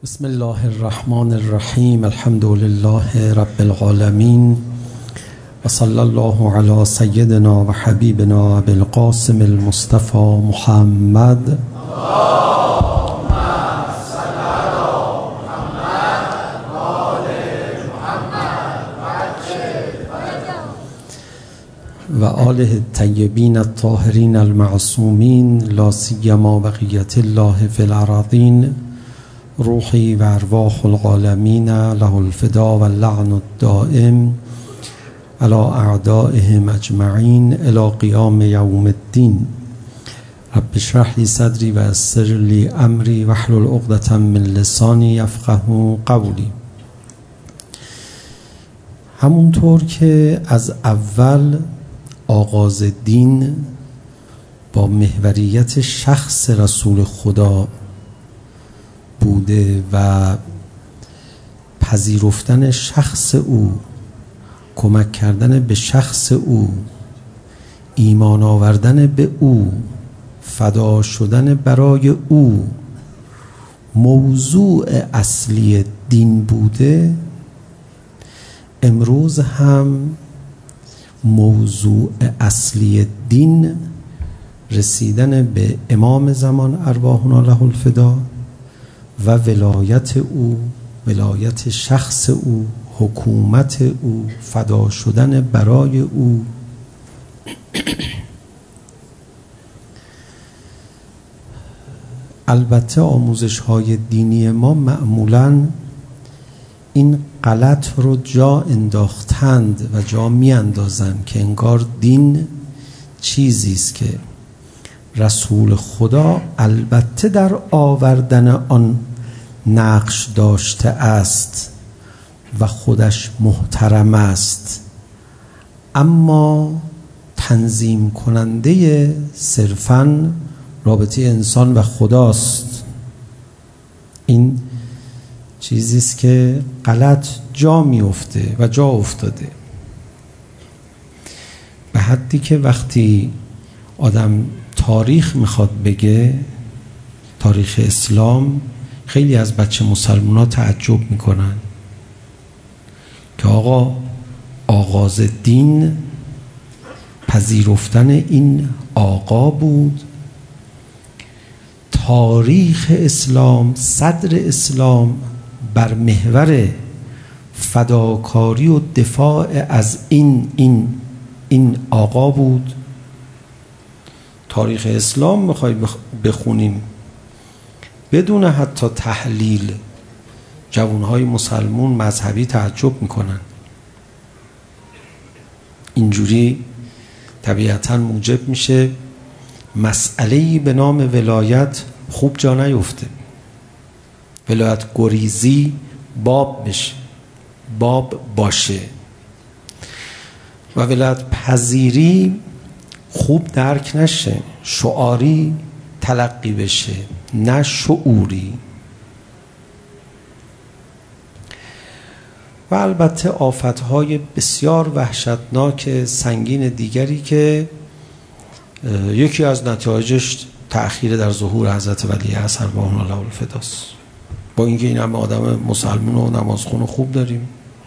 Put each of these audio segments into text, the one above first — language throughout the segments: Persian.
بسم الله الرحمن الرحیم. الحمد لله رب العالمین و صلی الله علی سیدنا و حبیبنا ابی القاسم المصطفى محمد و آله الطیبین الطاهرین المعصومین لا سیما بقیة الله فی الأراضین. روحی و ارواح العالمین له الفدا و اللعن الدائم علی اعدائهم اجمعین الی قیام یوم الدین. رب اشرح لی صدری و یسر لی امری واحلل عقدة من لسانی یفقهوا قولی. همونطور که از اول آغاز دین با محوریت شخص رسول خدا بوده و پذیرفتن شخص او، کمک کردن به شخص او، ایمان آوردن به او، فدا شدن برای او موضوع اصلی دین بوده، امروز هم موضوع اصلی دین رسیدن به امام زمان ارواحنا له الفدا و ولایت او، ولایت شخص او، حکومت او، فدا شدن برای او. البته آموزش های دینی ما معمولاً این غلط رو جا انداختند و جا می اندازند که انگار دین چیزی است که رسول خدا البته در آوردن آن نقش داشته است و خودش محترم است، اما تنظیم کننده صرفاً رابطه انسان و خداست. این چیزی است که غلط جا میفته و جا افتاده، به حدی که وقتی آدم تاریخ میخواد بگه، تاریخ اسلام، خیلی از بچه مسلمان ها تعجب میکنن که آقا آغاز دین پذیرفتن این آقا بود، تاریخ اسلام، صدر اسلام بر محور فداکاری و دفاع از این آقا بود. تاریخ اسلام میخوای بخونیم بدون حتی تحلیل، جوانهای مسلمون مذهبی تعجب میکنن. اینجوری طبیعتاً موجب میشه مسئله‌ای به نام ولایت خوب جا نیفته، ولایت گریزی باب بشه، باب باشه و ولایت پذیری خوب درک نشه، شعاری تلقی بشه نه شعوری. و البته آفتهای بسیار وحشتناک سنگین دیگری که یکی از نتایجش تأخیر در ظهور حضرت ولی عصر ارواحنا له الفداست. با اینکه این همه آدم مسلمان و نمازخون خوب داریم.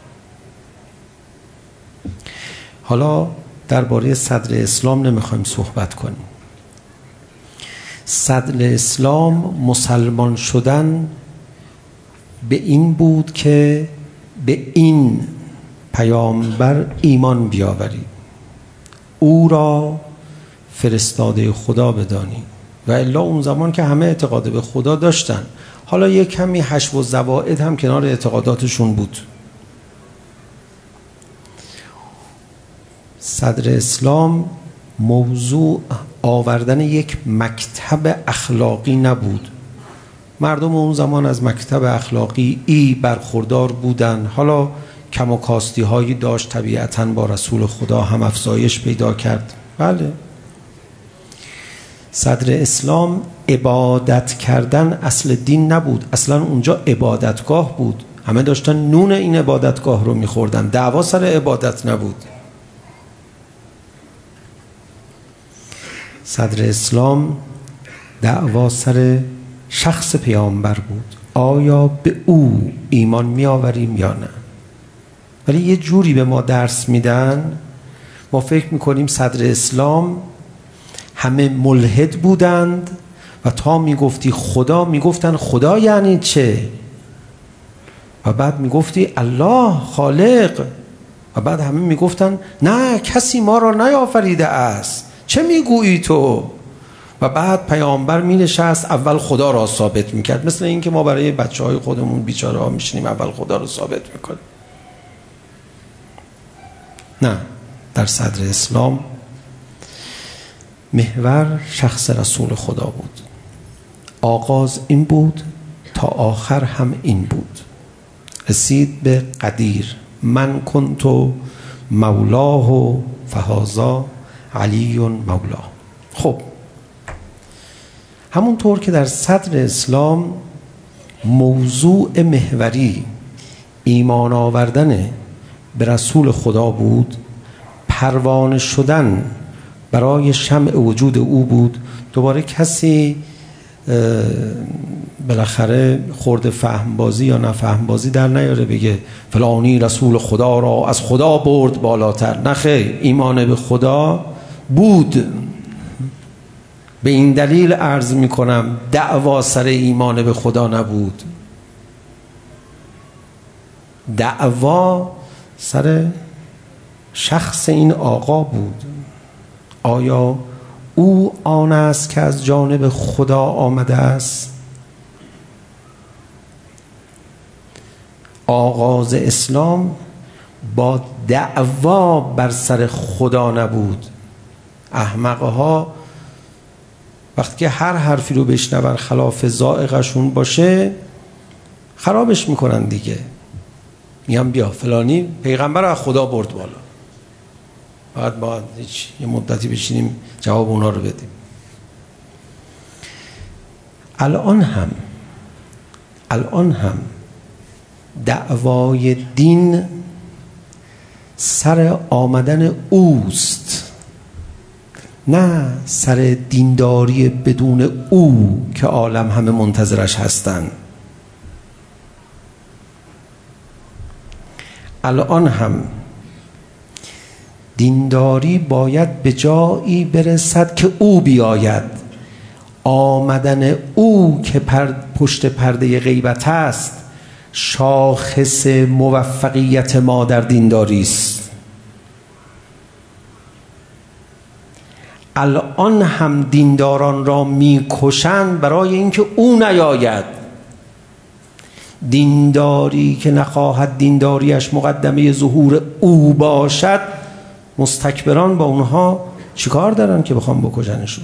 حالا درباره صدر اسلام نمیخوایم صحبت کنیم. صدر اسلام مسلمان شدن به این بود که به این پیامبر ایمان بیاورید، او را فرستاده خدا بدانید، و الا اون زمان که همه اعتقاد به خدا داشتن، حالا یک کمی حشو و زوائد هم کنار اعتقاداتشون بود. صدر اسلام موضوع آوردن یک مکتب اخلاقی نبود. مردم اون زمان از مکتب اخلاقی برخوردار بودن، حالا کم و کاستی هایی داشت، طبیعتاً با رسول خدا هم افزایش پیدا کرد. بله، صدر اسلام عبادت کردن اصل دین نبود، اصلا اونجا عبادتگاه بود، همه داشتن نون این عبادتگاه رو میخوردن، دعوا سر عبادت نبود. صدر اسلام دعوا سر شخص پیامبر بود. آیا به او ایمان می آوریم یا نه. ولی یه جوری به ما درس میدن، ما فکر میکنیم صدر اسلام همه ملحد بودند و تا میگفتی خدا میگفتن خدا یعنی چه، و بعد میگفتی الله خالق، و بعد همه میگفتن نه کسی ما را نیافریده است، چه میگویی تو؟ و بعد پیامبر مینشست اول خدا را ثابت میکرد، مثل این که ما برای بچهای خودمون بیچاره ها میشینیم اول خدا را ثابت میکنیم. نه، در صدر اسلام محور شخص رسول خدا بود. آغاز این بود تا آخر هم این بود. رسید به قدیر، من کنت مولاه فهذا علی مولاه. خب همونطور که در صدر اسلام موضوع محوری ایمان آوردن به رسول خدا بود، پروانه شدن برای شمع وجود او بود. دوباره کسی بالاخره خورده فهم بازی یا نفهم بازی در نیاره بگه فلانی رسول خدا را از خدا برد بالاتر. نه خیر، ایمان به خدا بود. به این دلیل عرض می کنم دعوا سر ایمان به خدا نبود، دعوا سر شخص این آقا بود. آیا او آن است که از جانب خدا آمده است؟ آغاز اسلام با دعوا بر سر خدا نبود. احمقها وقتی که هر حرفی رو بشنون خلاف ذائقشون باشه خرابش میکنن دیگه. میگم بیا فلانی پیغمبر از خدا برد بالا، باید یه مدتی بشینیم جواب اونا رو بدیم. الان هم دعوای دین سر آمدن اوست، نه سر دینداری بدون او که عالم همه منتظرش هستن. الان هم دینداری باید به جایی برسد که او بیاید. آمدن او که پشت پرده غیبت است شاخص موفقیت ما در دینداری است. الان هم دینداران را میکشند برای اینکه او نیاید. دینداری که نخواهد دینداریش مقدمه ظهور او باشد، مستکبران با اونها چیکار دارن که بخوام بکشنشون؟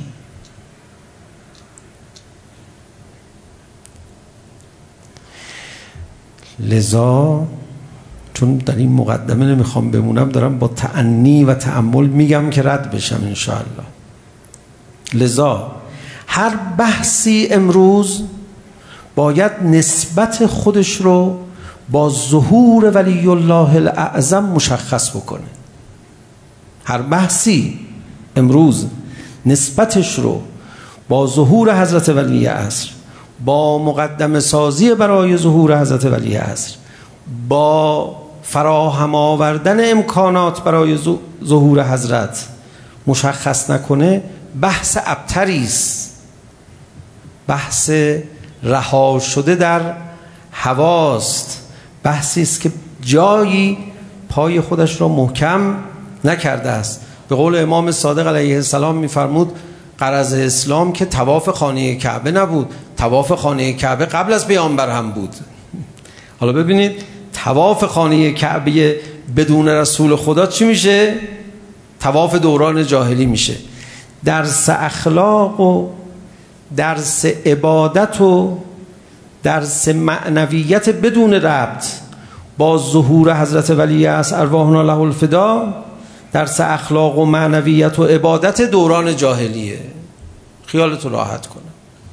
لذا چون در این مقدمه نمیخوام بمونم، دارم با تأنی و تأمل میگم که رد بشم انشاءالله. لذا هر بحثی امروز باید نسبت خودش رو با ظهور ولی الله الاعظم مشخص بکنه. هر بحثی امروز نسبتش رو با ظهور حضرت ولی عصر، با مقدمه سازی برای ظهور حضرت ولی عصر، با فراهم آوردن امکانات برای ظهور حضرت مشخص نکنه، بحث ابتری است، بحث رها شده در هواست، بحثی است که جایی پای خودش را محکم نکرده است. به قول امام صادق علیه السلام می‌فرمود غرض اسلام که طواف خانه کعبه نبود، طواف خانه کعبه قبل از پیامبر هم بود. حالا ببینید طواف خانه کعبه بدون رسول خدا چی میشه؟ طواف دوران جاهلی میشه. درس اخلاق و درس عبادت و درس معنویت بدون ربط با ظهور حضرت ولی عصر ارواحنا له الفدا، درس اخلاق و معنویت و عبادت دوران جاهلیه. خیالتو راحت کنه.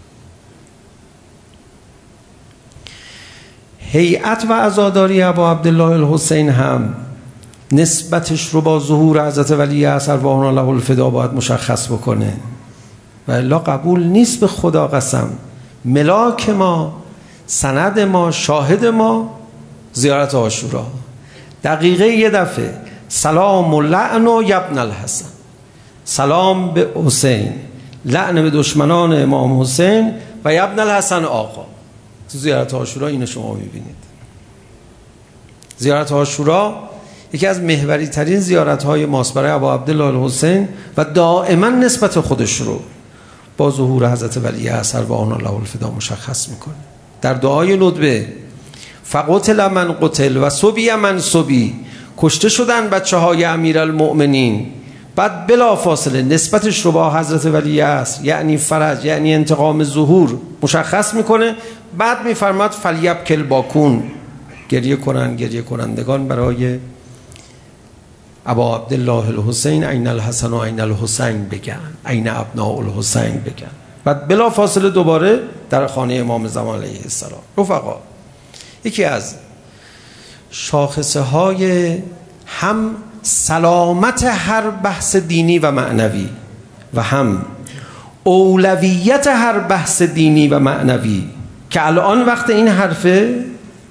هیئت و عزاداری ابا عبدالله الحسین هم نسبتش رو با ظهور حضرت ولی عصر ارواحنا له الفدا باید مشخص بکنه، و الا قبول نیست. به خدا قسم ملاک ما سند ما، شاهد ما زیارت عاشورا. دقیقه یه دفعه سلام و لعن و ابن الحسن، سلام به حسین، لعن به دشمنان امام حسین و ابن الحسن آقا. تو زیارت عاشورا اینو شما میبینید. زیارت عاشورا یکی از محوری ترین زیارت های ماست برای ابا عبدالله الحسین و دائما نسبت خودش رو با ظهور حضرت ولی اثر و آن الله الفدا مشخص میکنه. در دعای ندبه فقتل من قتل و صبی من صبی، کشته شدن بچه های امیرالمؤمنین. بعد بلا فاصله نسبتش رو با حضرت ولی اثر یعنی فرج، یعنی انتقام ظهور مشخص میکنه. بعد میفرماد فلیبکل باکون، گریه کنندگان برای ابا عبدالله الحسین عین الحسن و عین الحسین بگن، عین ابناء الحسین بگن. بعد بلا فاصله دوباره در خانه امام زمان علیه السلام. رفقا، یکی از شاخصه های هم سلامت هر بحث دینی و معنوی و هم اولویت هر بحث دینی و معنوی که الان وقت این حرفه،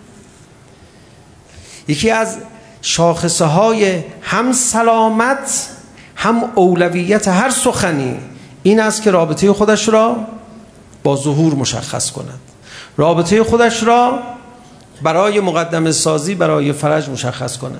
یکی از شاخصه های هم سلامت هم اولویت هر سخنی این است که رابطه خودش را با ظهور مشخص کند، رابطه خودش را برای مقدمه سازی برای فرج مشخص کند.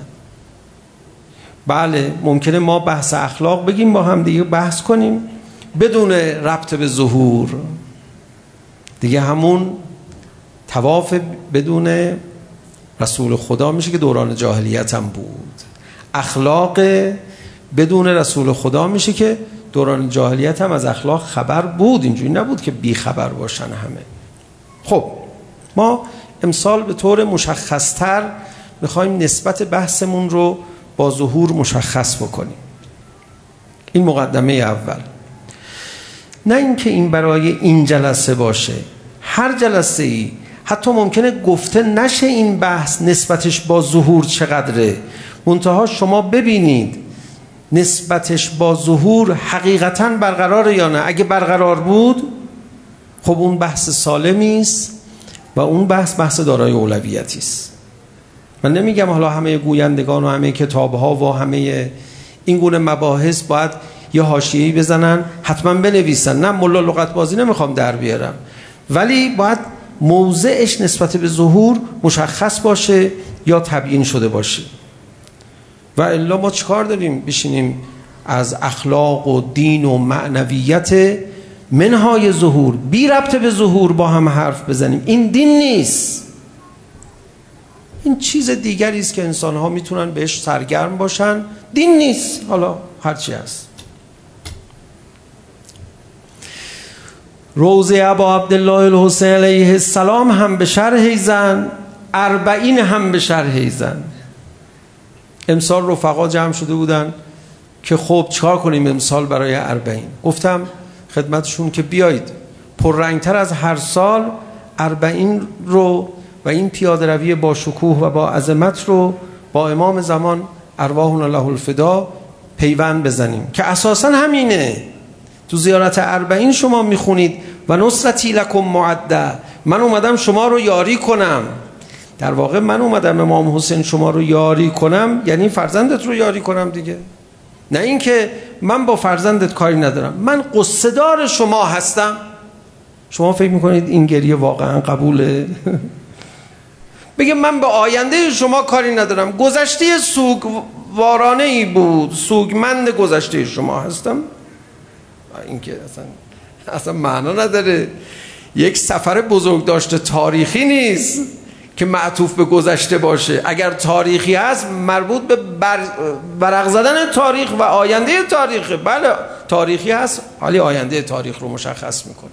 بله ممکنه ما بحث اخلاق بگیم، با هم دیگه بحث کنیم بدون ربط به ظهور دیگه، همون طواف بدون رسول خدا میشه که دوران جاهلیت هم بود. اخلاق بدون رسول خدا میشه که دوران جاهلیت هم از اخلاق خبر بود، اینجوری نبود که بی خبر باشن همه. خب ما امسال به طور مشخصتر میخوایم نسبت بحثمون رو با ظهور مشخص بکنیم. این مقدمه اول. نه اینکه این برای این جلسه باشه، هر جلسه ای حتی ممکنه گفته نشه این بحث نسبتش با ظهور چقدره، منتها شما ببینید نسبتش با ظهور حقیقتاً برقراره یا نه. اگه برقرار بود خب اون بحث سالمی است و اون بحث دارای اولویتی است. من نمیگم حالا همه گویندگان و همه کتاب‌ها و همه این گونه مباحث باید یه حاشیه‌ای بزنن حتما بنویسن، نه ملا لغت بازی نمیخوام در بیارم، ولی باید موضعش نسبت به ظهور مشخص باشه یا تبیین شده باشه. و الا ما چیکار داریم بشینیم از اخلاق و دین و معنویت منهای ظهور بی ربط به ظهور با هم حرف بزنیم؟ این دین نیست، این چیز دیگری است که انسان‌ها میتونن بهش سرگرم باشن. دین نیست، حالا هرچی هست. روضه ابا عبدالله الحسین علیه السلام هم به شرح زن، 40 هم به شرح زن. امسال رفقا جمع شده بودن که خب چیکار کنیم امسال برای 40؟ گفتم خدمتشون که بیایید پررنگتر از هر سال 40 رو و این پیاده روی با شکوه و با عظمت رو با امام زمان ارواح الله الفدا پیوند بزنیم که اساسا همینه. تو زیارت 40 شما میخونید و نصرتی لکم معده، من اومدم شما رو یاری کنم. در واقع من اومدم امام حسین شما رو یاری کنم یعنی فرزندت رو یاری کنم دیگه، نه اینکه من با فرزندت کاری ندارم، من قصه دار شما هستم. شما فکر میکنید این گریه واقعا قبوله؟ بگه من به آینده شما کاری ندارم، گذشته سوگوارانه ای بود، سوگمند گذشته شما هستم. این که اصلا معنا نداره. یک سفر بزرگ داشته تاریخی نیست که معطوف به گذشته باشه. اگر تاریخی هست مربوط به برق زدن تاریخ و آینده تاریخ. بله تاریخی هست ولی آینده تاریخ رو مشخص میکنه.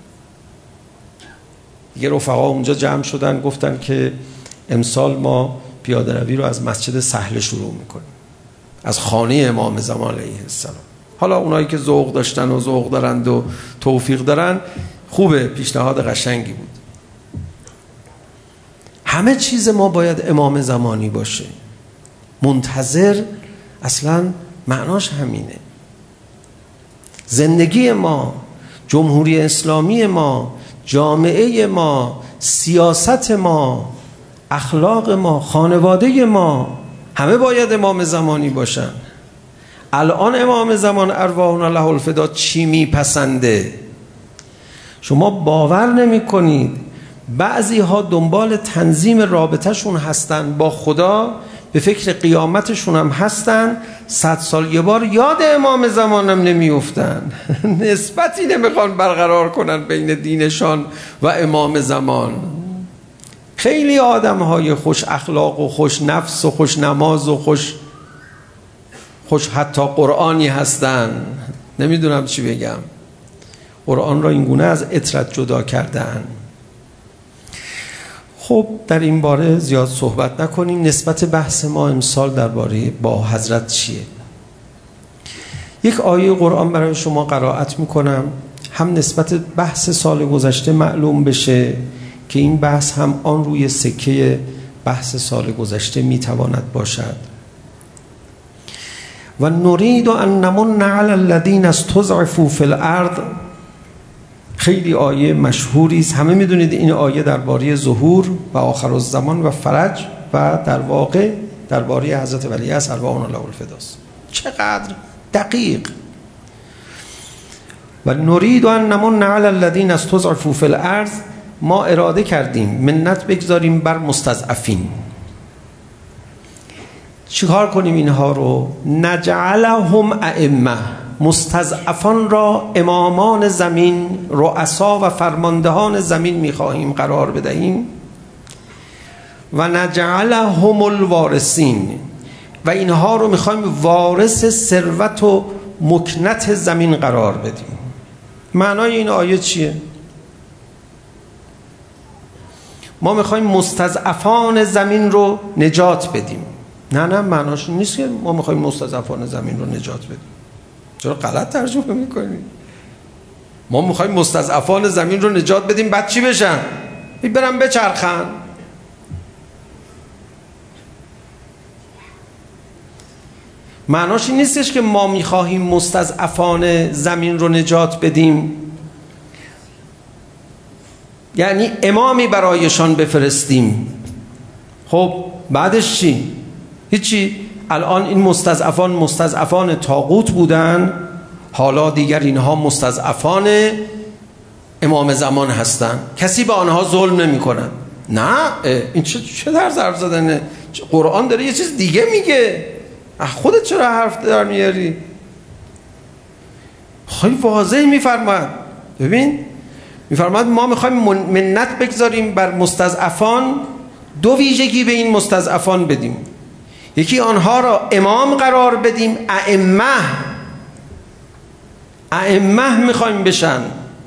یه رفقا اونجا جمع شدن گفتن که امسال ما پیاده روی رو از مسجد سهل شروع میکنیم، از خانه امام زمان علیه السلام. حالا اونایی که ذوق داشتن و ذوق دارند و توفیق دارن خوبه، پیشنهاد قشنگی بود. همه چیز ما باید امام زمانی باشه. منتظر اصلا معناش همینه. زندگی ما، جمهوری اسلامی ما، جامعه ما، سیاست ما، اخلاق ما، خانواده ما همه باید امام زمانی باشن. الان امام زمان ارواحنا له الفدا چی میپسنده؟ شما باور نمی کنید بعضی ها دنبال تنظیم رابطهشون هستن با خدا، به فکر قیامتشون هم هستن، 100 سال یه بار یاد امام زمان هم نمی افتن. نسبتی نمیخوان برقرار کنن بین دینشان و امام زمان. خیلی آدم های خوش اخلاق و خوش نفس و خوش نماز و خوش حتی قرآنی هستن. نمیدونم چی بگم. قرآن را اینگونه از اطرت جدا کردن. خب در این باره زیاد صحبت نکنیم. نسبت بحث ما امسال درباره با حضرت چیه؟ یک آیه قرآن برای شما قرائت میکنم، هم نسبت بحث سال گذشته معلوم بشه که این بحث هم آن روی سکه بحث سال گذشته میتواند باشد. و نرید ان نمن علی الذین استضعفوا فی الارض. خیلی آیه مشهوری است، همه میدونید این آیه درباره ظهور و آخرالزمان و فرج و در واقع درباره حضرت ولی عصر ارواحنا له الفداست. چقدر دقیق. و نرید ان نمن علی الذین استضعفوا فی الارض، ما اراده کردیم منت بگذاریم بر مستضعفین. چیکار کنیم اینها رو؟ نجعلهم ائمه، مستضعفان را امامان زمین، رؤسا و فرماندهان زمین میخواهیم قرار بدهیم. و نجعلهم الوارثین، و اینها رو میخوایم وارث ثروت و مکنت زمین قرار بدیم. معنای این آیه چیه؟ ما میخوایم مستضعفان زمین رو نجات بدیم. نه معناش نیست که ما میخوایم مستضعفان زمین رو نجات بدیم. چرا غلط ترجمه میکنیم؟ ما میخوایم مستضعفان زمین رو نجات بدیم بعد چی بشن؟ برن بچرخن. معناش این نیستش که ما میخواهیم مستضعفان زمین رو نجات بدیم یعنی امامی برایشان بفرستیم. خب بعدش چی؟ هیچی. الان این مستضعفان طاغوت بودن، حالا دیگر اینها مستضعفان امام زمان هستن. کسی به آنها ظلم نمی کنن. نه، این چه طرز حرف زدنه؟ قرآن داره یه چیز دیگه میگه. خودت چرا حرف در میاری؟ خیلی واضح میفرماد. ببین میفرماد ما میخوایم منت بگذاریم بر مستضعفان، دو ویژگی به این مستضعفان بدیم. یکی آنها را امام قرار بدیم، ائمه میخوایم بشن،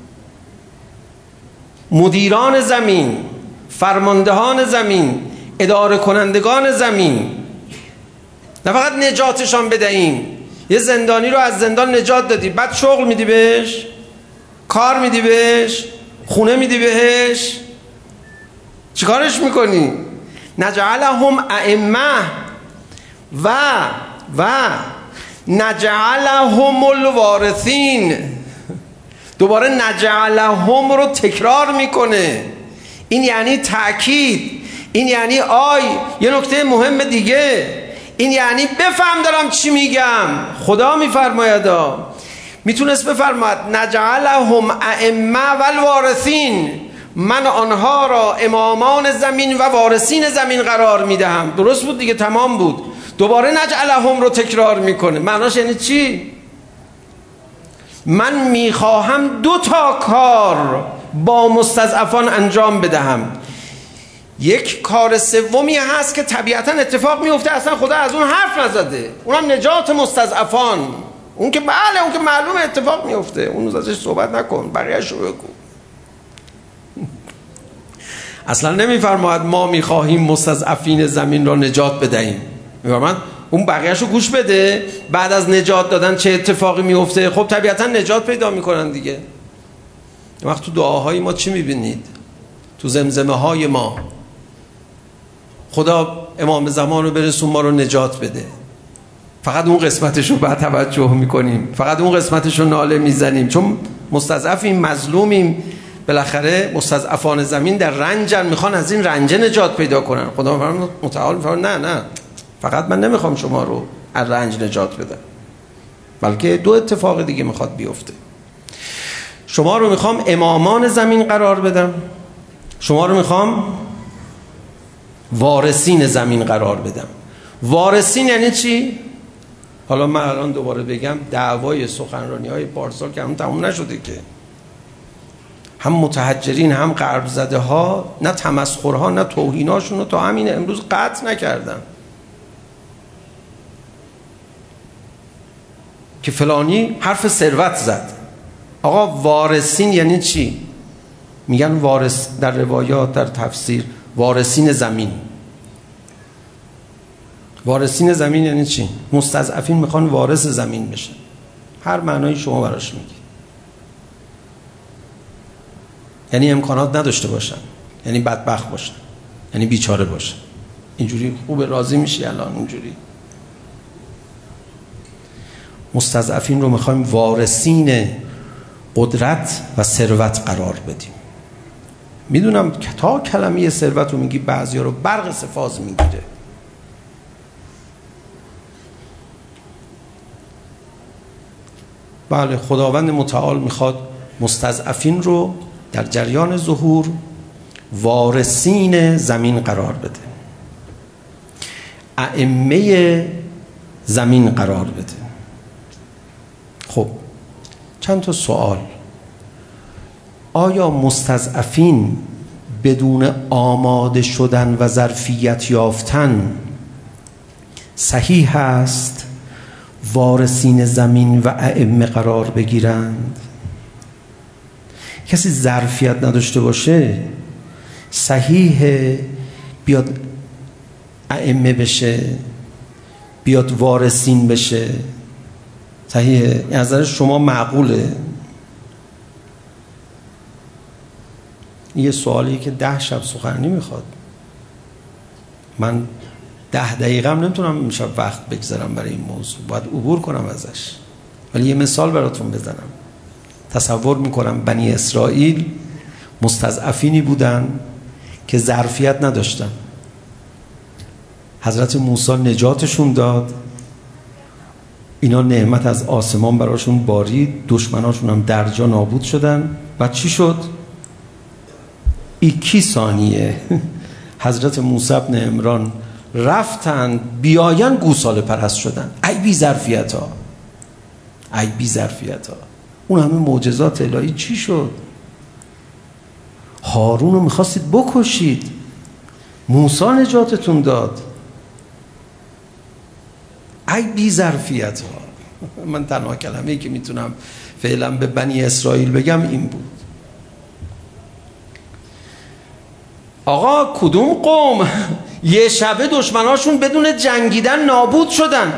مدیران زمین، فرماندهان زمین، اداره کنندگان زمین. نه فقط نجاتشان بدهیم. یه زندانی رو از زندان نجات دادی، بعد شغل میدی بهش، کار میدی بهش، خونه میدی بهش، چیکارش میکنی؟ نجعلهم ائمه و نجعلهم الوارثین. دوباره نجعلهم رو تکرار میکنه. این یعنی تأکید، این یعنی یه نکته مهم دیگه، این یعنی بفهم دارم چی میگم. خدا میفرماید، میتونست بفرماید نجعلهم ائمه و الوارثین، من آنها را امامان زمین و وارثین زمین قرار میدهم. درست بود دیگه، تمام بود. دوباره نجعلهم رو تکرار میکنه. معناش یعنی چی؟ من میخواهم 2 کار با مستضعفان انجام بدهم. یک کار سومی هست که طبیعتا اتفاق میفته، اصلا خدا از اون حرف نزده، اونم نجات مستضعفان. اون که بله، اون که معلومه اتفاق میفته، اون ازش صحبت نکن، بقیه‌شو بگو. اصلا نمیفرماید ما میخواهیم مستضعفین زمین را نجات بدهیم. میفرماید اون بقیه‌شو گوش بده، بعد از نجات دادن چه اتفاقی میفته. خب طبیعتا نجات پیدا میکنن دیگه. وقت تو دعاهای ما چی میبینید؟ تو زمزمه های ما خدا امام زمان رو برسون، ما رو نجات بده. فقط اون قسمتش رو بعد توجه میکنیم، فقط اون قسمتش رو ناله میزنیم، چون مستضعفیم، مظلومیم، بالاخره مستضعفان زمین در رنجن، میخوان از این رنج نجات پیدا کنن. خدا متعال میفرماید نه فقط من نمیخوام شما رو از رنج نجات بدم، بلکه دو اتفاق دیگه میخواد بیفته. شما رو میخوام امامان زمین قرار بدم، شما رو میخوام وارثین زمین قرار بدم. وارثین یعنی چی؟ حالا من الان دوباره بگم دعوای سخنرانی‌های پارسال که همون تموم نشده که، هم متحجرین هم غرب زده ها نه تمسخرها نه توهیناشون رو تا همین امروز قطع نکردن که فلانی حرف ثروت زد. آقا وارثین یعنی چی؟ میگن وارث در روایات در تفسیر وارثین زمین. وارثین زمین یعنی چی؟ مستضعفین میخوان وارث زمین بشن. هر معنایی شما براش میگی. یعنی امکانات نداشته باشن، یعنی بدبخت باشن، یعنی بیچاره باشن. اینجوری خوب راضی میشی الان اینجوری؟ مستضعفین رو میخوایم وارثین قدرت و ثروت قرار بدیم. میدونم که تا کلمه ثروت رو میگی بعضیا رو برق سفاز میگیره. بله، خداوند متعال میخواد مستضعفین رو در جریان ظهور وارثین زمین قرار بده، ائمه زمین قرار بده. خب چند تا سوال. آیا مستضعفین بدون آماده شدن و ظرفیت یافتن صحیح است وارثین زمین و ائمه قرار بگیرند؟ کسی ظرفیت نداشته باشه صحیحه بیاد ائمه بشه، بیاد وارثین بشه؟ صحیحه؟ از نظر شما معقوله؟ یه سوالیه که 10 شب سخنرانی میخواد. من 10 دقیقه هم نمیتونم امشب وقت بگذارم برای این موضوع، باید عبور کنم ازش. ولی یه مثال براتون بزنم. تصور میکنم بنی اسرائیل مستضعفینی بودن که ظرفیت نداشتن. حضرت موسی نجاتشون داد، اینا نعمت از آسمان براشون بارید، دشمناشون هم در جا نابود شدن. بعد چی شد؟ ایکی ثانیه حضرت موسی ابن عمران رفتن بیاین گوساله پرست شدن. ای بی ظرفیت ها، ای بی ظرفیت ها. اون همه معجزات الهی چی شد؟ هارون رو میخواستید بکشید، موسی نجاتتون داد. ای بی ظرفیت ها. من تنها کلمه‌ای که میتونم فعلا به بنی اسرائیل بگم این بود. آقا کدوم قوم یه شبه دشمناشون بدون جنگیدن نابود شدن؟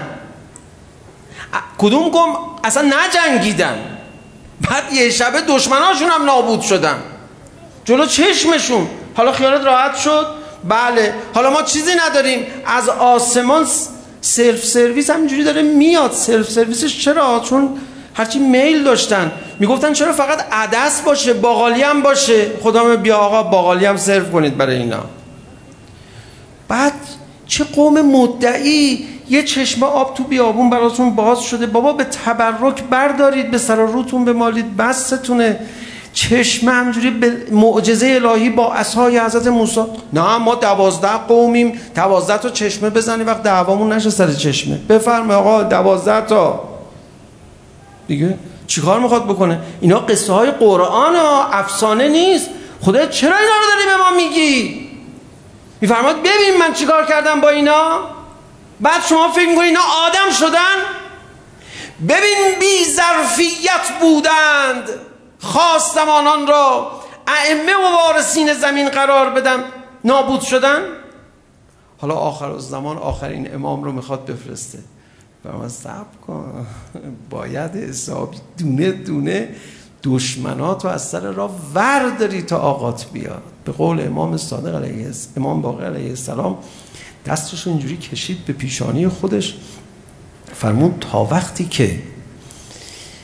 کدوم قوم اصلا نجنگیدن بعد یه شبه دشمناشون هم نابود شدن جلو چشمشون؟ حالا خیالت راحت شد؟ بله. حالا ما چیزی نداریم، از آسمان سلف سرویس همینجوری داره میاد. سلف سرویسش چرا؟ چون هرچی میل داشتن میگفتن چرا فقط عدس باشه، باقالی هم باشه. خدا بیا آقا باقالی هم سرو کنید برای اینا. بعد چه قوم مدعی یه چشمه آب تو بیابون براتون باز شده، بابا به تبرک بردارید، به سر و روتون بمالید، بستونه. چشمه همجوری به معجزه الهی با عصای حضرت موسی. نه ما 12 قومیم، 12 تا چشمه بزنی وقت دعوامون نشه سر چشمه. بفرمایید آقا 12 تا دیگه چیکار میخواد بکنه؟ اینا قصه های قرآن ها، افسانه نیست. خدا چرا اینا رو داری به ما میگی؟ میفرماد ببین من چیکار کردم با اینا. بعد شما فکر میکنی اینا آدم شدن؟ ببین بی ظرفیت بودند، خواستم آنان را ائمه و وارثین زمین قرار بدم، نابود شدن. حالا آخر الزمان آخرین امام رو میخواد بفرسته. و من صبر کن، باید حسابی دونه دونه دشمنات رو از سر راه ورداری تا آقات بیاد. به قول امام صادق علیه السلام، امام باقر علیه السلام دستش اینجوری کشید به پیشانی خودش، فرمود تا وقتی که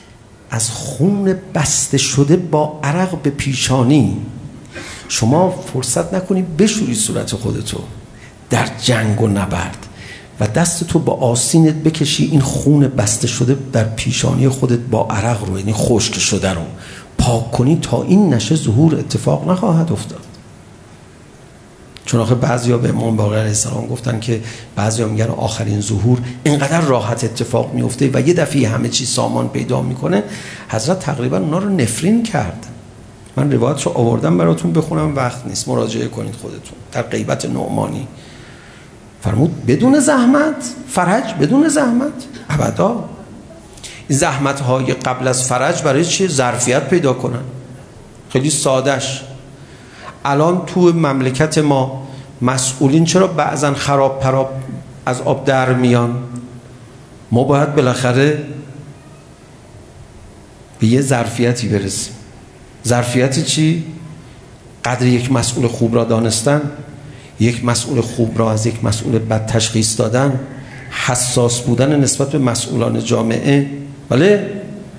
از خون بسته شده با عرق به پیشانی شما فرصت نکنی بشوری صورت خودتو در جنگ و نبرد و دستتو با آستینت بکشی این خون بسته شده در پیشانی خودت با عرق رو، یعنی خشک شده رو پاک کنی تا این نشه ظهور اتفاق نخواهد افتاد. چون آخه بعضیا به امام باقر علیه السلام گفتن که بعضیا میگن آخرین ظهور اینقدر راحت اتفاق میفته و یه دفعه همه چیز سامان پیدا میکنه. حضرت تقریبا اونا رو نفرین کرد. من روایتش رو آوردم براتون بخونم، وقت نیست، مراجعه کنید خودتون. در غیبت نعمانی فرمود بدون زحمت فرج، بدون زحمت ابدا. این زحمت های قبل از فرج برای چیه؟ ظرفیت پیدا کنن. خیلی سادهش الان تو مملکت ما مسئولین چرا بعضن خراب پراب از آب در میان؟ ما باید بالاخره به یه ظرفیتی برسیم. ظرفیت چی؟ قدر یک مسئول خوب را دانستن، یک مسئول خوب را از یک مسئول بد تشخیص دادن، حساس بودن نسبت به مسئولان جامعه. بله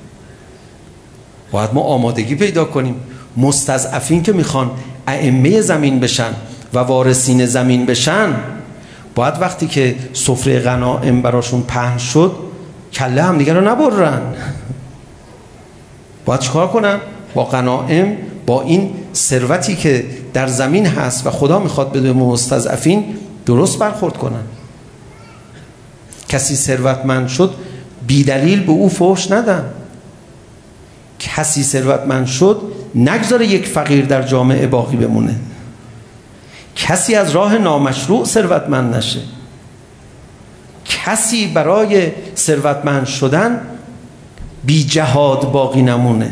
باید ما آمادگی پیدا کنیم. مستضعفین که میخوان ائمه زمین بشن و وارثین زمین بشن باید وقتی که سفره غنایم براشون پهن شد کله هم دیگه رو نبرن. باید چکار کنن؟ با غنایم، با این ثروتی که در زمین هست و خدا میخواد بده مستضعفین درست برخورد کنن. کسی ثروتمند شد بی دلیل به او فحش ندن. کسی ثروتمند شد نگذاره یک فقیر در جامعه باقی بمونه. کسی از راه نامشروع ثروتمند نشه. کسی برای ثروتمند شدن بی جهاد باقی نمونه.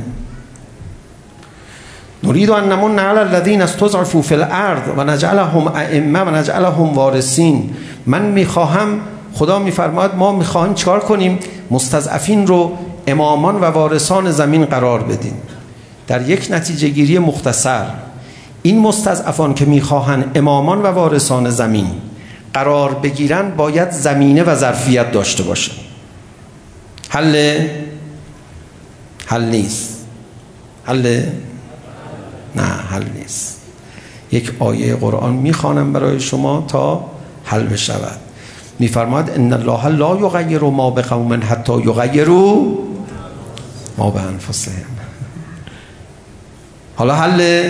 نريد ان نمن على الذين استضعفوا في الارض و نجعلهم ائمه و نجعلهم وارثین. من میخواهم، خدا میفرماید ما میخواهیم چیکار کنیم؟ مستضعفین رو امامان و وارثان زمین قرار بدیم. در یک نتیجه گیری مختصر این مستضعفان که میخواهن امامان و وارثان زمین قرار بگیرن باید زمینه و ظرفیت داشته باشه. حل نیست. نه حل نیست. یک آیه قرآن میخوانم برای شما تا حل بشود. میفرماید ان الله لا یغیر ما بقوم حتی یغیروا ما بانفسهم. حالا حل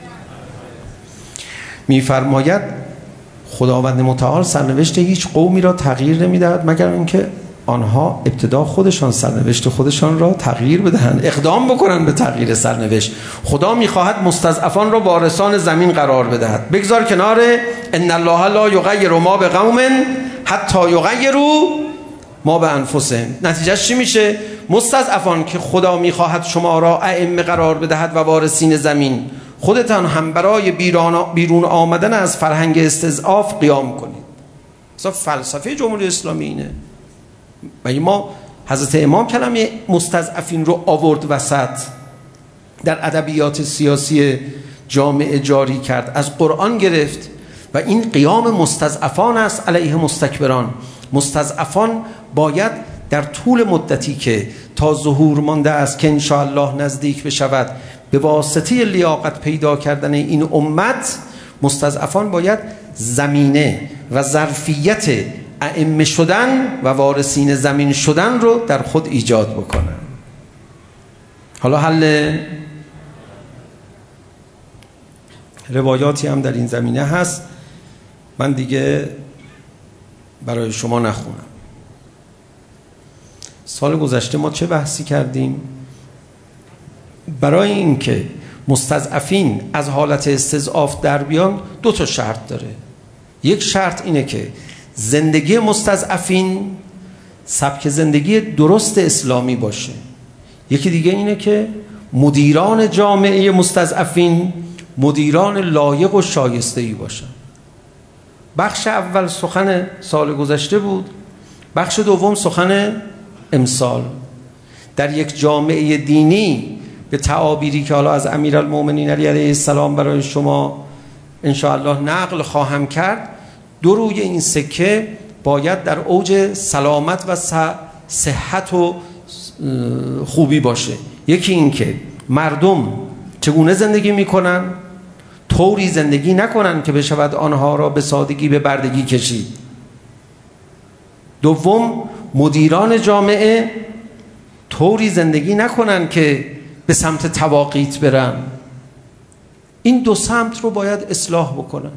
میفرماید خداوند متعال سرنوشت هیچ قومی را تغییر نمیدهد مگر اینکه آنها ابتدا خودشان سرنوشت خودشان را تغییر بدهند، اقدام بکنند به تغییر سرنوشت. خدا میخواهد مستضعفان را وارثان زمین قرار بدهد. بگذار کنار ان الله لا یغیر ما بقوم حتی یغیروا ما بانفسهم. نتیجهش چی میشه؟ مستضعفان که خدا میخواهد شما را ائمه قرار بدهد و وارثین زمین، خودتان هم برای بیرون آمدن از فرهنگ استضعاف قیام کنید. اصلا فلسفه جمهوری اسلامی اینه. و ما حضرت امام کلمه مستضعفین رو آورد وسط، در ادبیات سیاسی جامعه جاری کرد، از قرآن گرفت و این قیام مستضعفان است علیه مستکبران. مستضعفان باید در طول مدتی که تا ظهور مانده است که انشاءالله نزدیک بشود به واسطه لیاقت پیدا کردن این امت، مستضعفان باید زمینه و ظرفیت ائمه شدن و وارثین زمین شدن رو در خود ایجاد بکنن. حالا حل روایاتی هم در این زمینه هست، من دیگه برای شما نخونم. سال گذشته ما چه بحثی کردیم؟ برای اینکه مستضعفین از حالت استضعاف در بیان 2 تا شرط داره. یک شرط اینه که زندگی مستضعفین سبک زندگی درست اسلامی باشه. یکی دیگه اینه که مدیران جامعه مستضعفین مدیران لایق و شایسته‌ای باشن. بخش اول سخن سال گذشته بود، بخش دوم سخن امسال. در یک جامعه دینی به تعابیری که حالا از امیرالمومنین علی علیه السلام برای شما انشاءالله نقل خواهم کرد، 2 روی این سکه باید در اوج سلامت و صحت و خوبی باشه. یکی این که مردم چگونه زندگی میکنن، طوری زندگی نکنن که بشود آنها را به سادگی به بردگی کشید. دوم، مدیران جامعه طوری زندگی نکنن که به سمت تواقیت برن. این دو سمت رو باید اصلاح بکنن.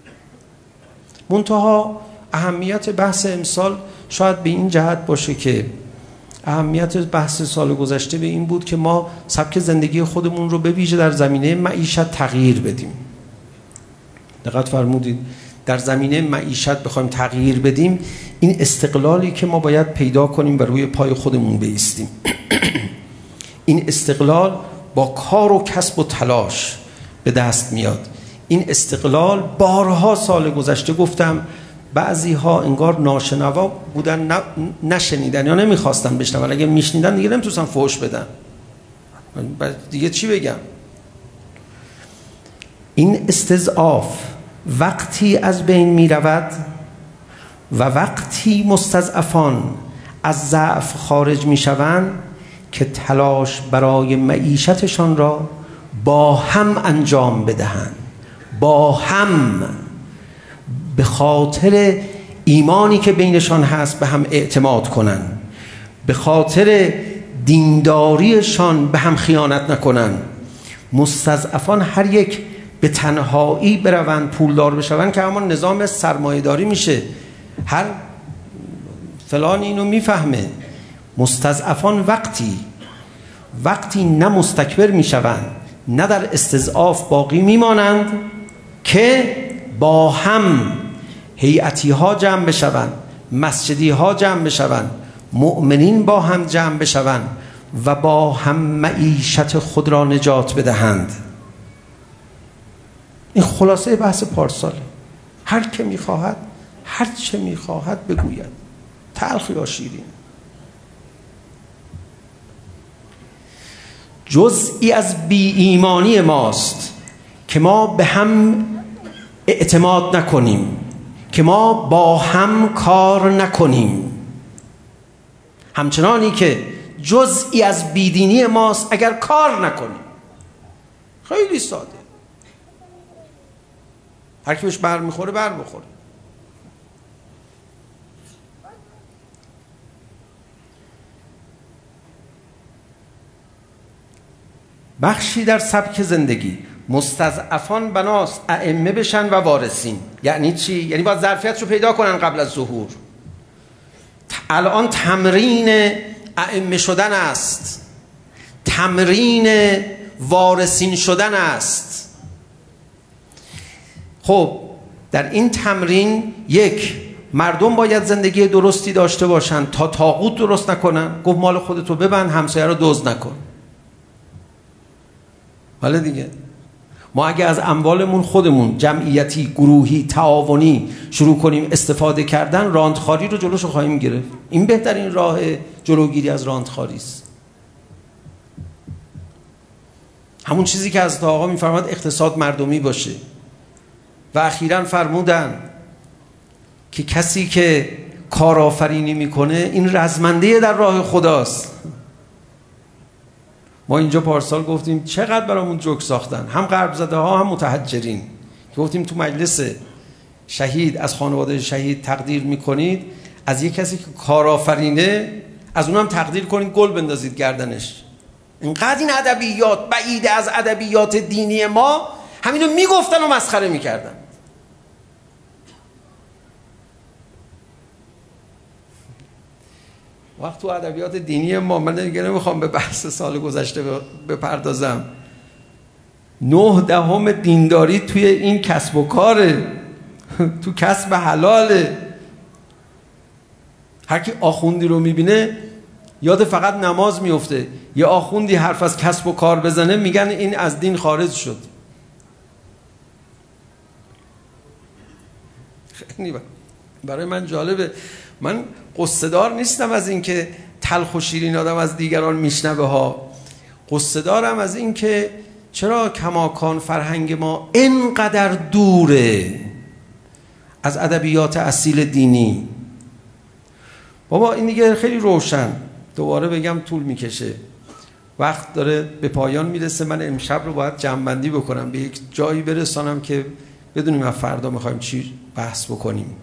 منتها اهمیت بحث امسال شاید به این جهت باشه که اهمیت بحث سال گذشته به این بود که ما سبک زندگی خودمون رو به ویژه در زمینه معیشت تغییر بدیم. دقت فرمودید، در زمینه معیشت بخوایم تغییر بدیم، این استقلالی که ما باید پیدا کنیم و روی پای خودمون بایستیم. این استقلال با کار و کسب و تلاش به دست میاد. این استقلال بارها سال گذشته گفتم، بعضی ها انگار ناشنوا بودن، نشنیدن یا نمیخواستن بشنون. اگه میشنیدن دیگه نمیتونستن فحش بدن، دیگه چی بگم. این استضعاف وقتی از بین میرود و وقتی مستضعفان از ضعف خارج میشوند که تلاش برای معیشتشان را با هم انجام بدهند، با هم، به خاطر ایمانی که بینشان هست به هم اعتماد کنند، به خاطر دینداریشان به هم خیانت نکنند. مستضعفان هر یک به تنهایی بروند پولدار بشوند که همون نظام سرمایه‌داری میشه. هر فلان اینو میفهمه. مستضعفان وقتی نه مستکبر میشوند نه در استضعاف باقی میمانند که با هم هیئتی ها جمع بشوند، مسجدی ها جمع بشوند، مؤمنین با هم جمع بشوند و با هم معیشت خود را نجات بدهند. این خلاصه بحث پارساله. هر که میخواهد هر چه میخواهد بگوید، تلخ یا شیرین. جزئی از بی ایمانی ماست که ما به هم اعتماد نکنیم، که ما با هم کار نکنیم. همچنانی که جزئی از بیدینی ماست اگر کار نکنیم. خیلی ساده. هر کی بهش بر میخوره بر بخوره. بخشی در سبک زندگی مستضعفان بناست ائمه بشن و وارثین. یعنی چی؟ یعنی باید ظرفیت رو پیدا کنن قبل از ظهور. الان تمرین ائمه شدن است، تمرین وارثین شدن است. خب در این تمرین یک، مردم باید زندگی درستی داشته باشن تا طاغوت درست نکنن. گفت مال خودتو ببند، همسایه رو دزد نکن. حالا دیگه ما اگه از اموالمون خودمون جمعیتی، گروهی، تعاونی شروع کنیم استفاده کردن، راندخاری رو جلوشو خواهیم گرفت. این بهترین راه جلوگیری از راندخاری است. همون چیزی که حضرت آقا میفرماد اقتصاد مردمی باشه. و اخیراً فرمودن که کسی که کارآفرینی میکنه این رزمنده در راه خداست. ما اینجا پارسال گفتیم چقدر برامون جوک ساختن، هم غرب زده ها هم متحجرین. گفتیم تو مجلس شهید از خانواده شهید تقدیر میکنید، از یک کسی که کارآفرینه از اونم تقدیر کنید، گل بندازید گردنش. اینقدر این ادبیات بعید از ادبیات دینی ما، همینو میگفتن و مسخره میکردن. وقت تو ادبیات دینی ما، من دیگه نمیخوام به بحث سال گذشته بپردازم، 9/10 دینداری توی این کسب و کاره، تو کسب حلاله. هر کی آخوندی رو میبینه یاد فقط نماز میفته. یه آخوندی حرف از کسب و کار بزنه میگن این از دین خارج شد. خیلی برای من جالبه. من قصه‌دار نیستم از این که تلخ و شیرین آدم از دیگران میشنوه ها. قصه‌دارم از این که چرا کماکان فرهنگ ما اینقدر دوره از ادبیات اصیل دینی. بابا این دیگه خیلی روشن. دوباره بگم طول میکشه، وقت داره به پایان میرسه. من امشب رو باید جمع‌بندی بکنم، به یک جایی برسانم که بدونیم از فردا میخوایم چی بحث بکنیم.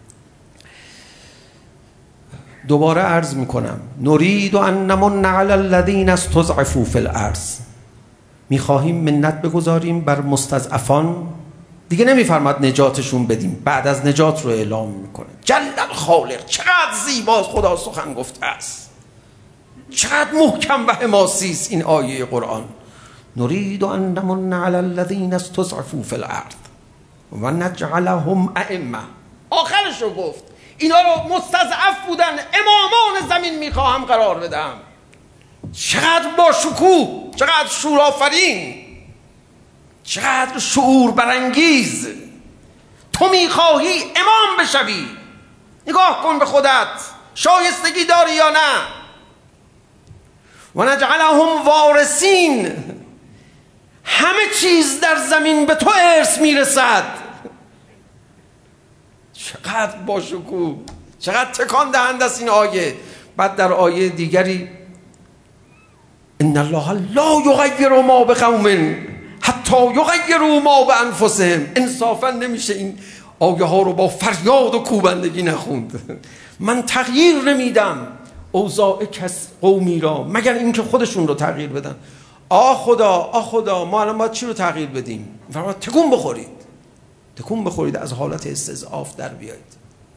دوباره عرض میکنم نرید ان نمن علی الذین استضعفوا فی الارض، میخواهیم منت بگذاریم بر مستضعفان. دیگه نمیفرماد نجاتشون بدیم، بعد از نجات رو اعلام میکنه. جل الخالق، چقدر زیبا خدا سخن گفته است، چقدر محکم و حماسی است این آیه قرآن. نرید ان نمن علی الذین استضعفوا فی الارض و نجعلهم ائمه. آخرش رو گفت اینا رو مستضعف بودن، امامان زمین میخواهم قرار بدم. چقدر با شکوه، چقدر شورآفرین، چقدر شعور برانگیز. تو میخواهی امام بشوی، نگاه کن به خودت، شایستگی داری یا نه. و نجعلهم وارثین، همه چیز در زمین به تو ارث میرسد. چقدر با شکوه، چقدر تکان دهنده است این آیه. بعد در آیه دیگری ان الله لا یغیر ما بقوم حتی یغیروا ما بانفسهم. انصافا نمیشه این آیه ها رو با فریاد و کوبندگی نخوند. من تغییر نمیدم اوضاع قومی را مگر اینکه خودشون رو تغییر بدن. خدا ما الان باید چی رو تغییر بدیم؟ فرمود تکون بخورید، از حالت استضعاف در بیایید.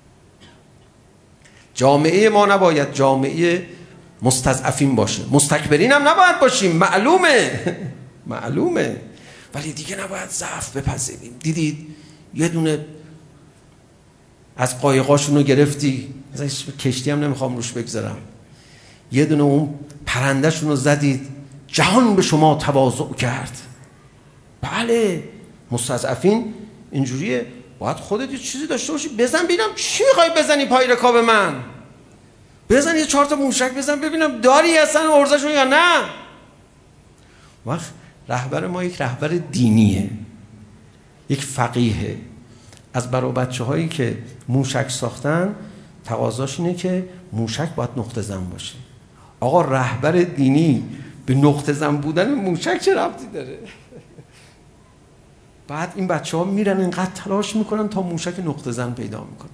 جامعه ما نباید جامعه مستضعفین باشه، مستکبرین هم نباید باشیم، معلومه، ولی دیگه نباید ضعف بپذیریم. دیدید یه دونه از قایقاشون رو گرفتی، مثلا کشتی هم نمیخوام روش بگذارم، یه دونه اون پرندهشون رو زدید، جهان به شما تواضع کرد. بله مستضعفین اینجوریه، باید خودت یه چیزی داشته باشی. بزن ببینم چی میخوای بزنی پای رکاب من، بزن یه 4 تا موشک بزن ببینم داری اصلا ارزشو یا نه. وقت رهبر ما یک رهبر دینیه، یک فقیهه. از برای بچه هایی که موشک ساختن تقاضاش اینه که موشک باید نقطه زن باشه. آقا رهبر دینی به نقطه زن بودن موشک چه ربطی داره؟ بعد این بچه ها میرن اینقدر تلاش میکنن تا موشک نقطه زن پیدا میکنن،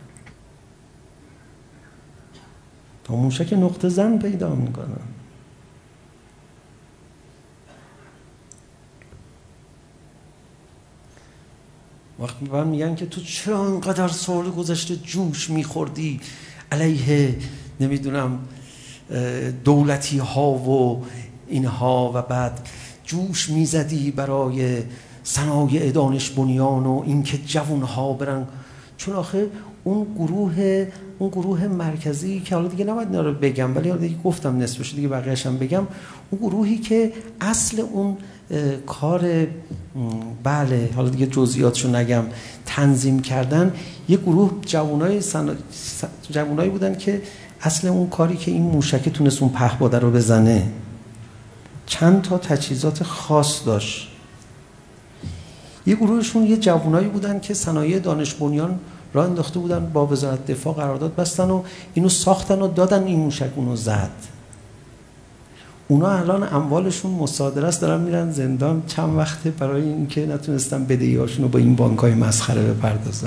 وقتی به من میگن که تو چرا اینقدر سال گذشته جوش میخوردی علیه نمیدونم دولتی ها و اینها و بعد جوش میزدی برای صنایع دانش بنیان و اینکه جوان ها برن، چون آخه اون گروه مرکزی که حالا دیگه نباید اینا رو بگم ولی حالا دیگه گفتم نصفش، دیگه بقیه‌اش هم بگم، اون گروهی که اصل اون کار بله حالا دیگه جزئیاتشو نگم تنظیم کردن، یه گروه جوانایی بودن که اصل اون کاری که این موشک تونست اون پهپاده رو بزنه چند تا تجهیزات خاص داشت. یه گروهشون یه جوانایی بودن که صنایع دانش بنیان راه انداخته بودن، با وزارت دفاع قرارداد بستن و اینو ساختن و دادن، این موشک اونو زد. اونا الان اموالشون مصادره است، دارن میرن زندان چند وقته برای اینکه نتونستن بدهیاشون رو با این بانک‌های مسخره بپردازن.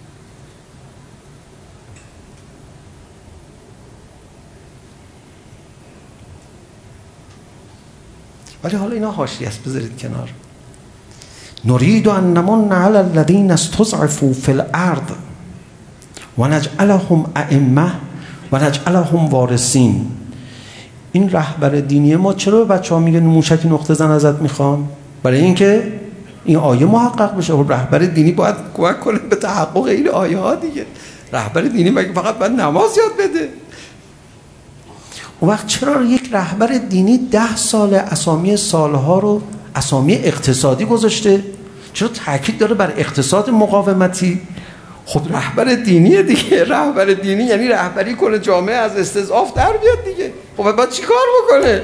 ولی حالا اینا حاشیه است، بذارید کنار. نرید ان نمن علی الذین استضعفوا فی الارض و نجعلهم ائمه و نجعلهم وارثین. این رهبر دینی ما چرا به بچه‌ها میگه موشک نقطه زن ازت میخوام؟ برای اینکه این آیه محقق بشه. رهبر دینی باید کمک کنه به تحقق این آیه ها دیگه. رهبر دینی مگه فقط باید نماز یاد بده؟ اون وقت چرا یک رهبر دینی 10 سال اسامی سالها رو اسامی اقتصادی گذاشته؟ چرا تاکید داره بر اقتصاد مقاومتی؟ خب رهبر دینیه دیگه. رهبر دینی یعنی رهبری کنه جامعه از استضعاف در بیاد دیگه. خب باید چی کار بکنه؟